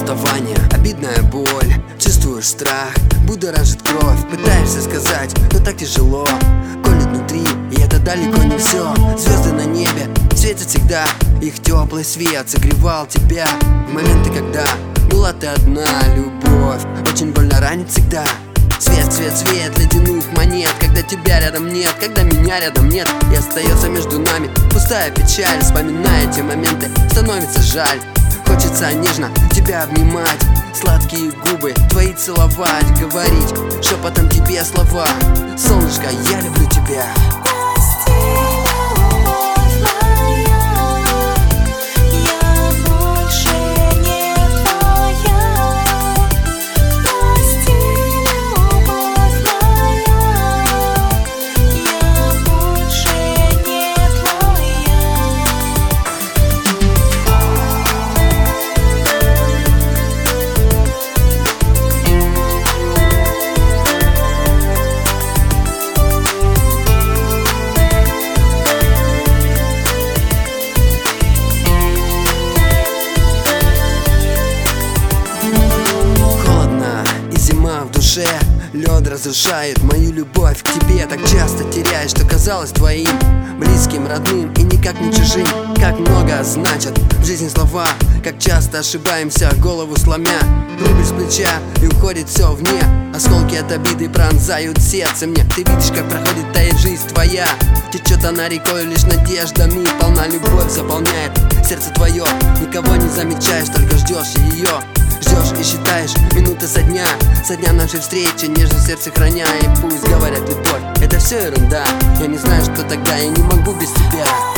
расставание, обидная боль, чувствуешь страх, будоражит кровь. Пытаешься сказать, но так тяжело, колет внутри, и это далеко не все. Звезды на небе светят всегда, их теплый свет согревал тебя в моменты, когда была ты одна. Любовь очень больно ранит всегда. Свет, свет, свет ледяных монет, когда тебя рядом нет, когда меня рядом нет, и остается между нами пустая печаль. Вспоминая те моменты, становится жаль. Хочется нежно тебя обнимать, сладкие губы твои целовать, говорить шепотом тебе слова: солнышко, я люблю тебя. Лед разрушает мою любовь к тебе. Так часто теряешь, что казалось твоим, близким, родным и никак не чужим. Как много значат в жизни слова, как часто ошибаемся, голову сломя. Рубль с плеча и уходит все вне. Осколки от обиды пронзают сердце мне. Ты видишь, как проходит, тает жизнь твоя. Течет она рекой, лишь надеждами полна. Любовь заполняет сердце твое, никого не замечаешь, только ждешь ее. Ждешь и считаешь минуты со дня нашей встречи, нежно сердце храня. И пусть говорят, любовь — это все ерунда, я не знаю, что тогда, я не могу без тебя.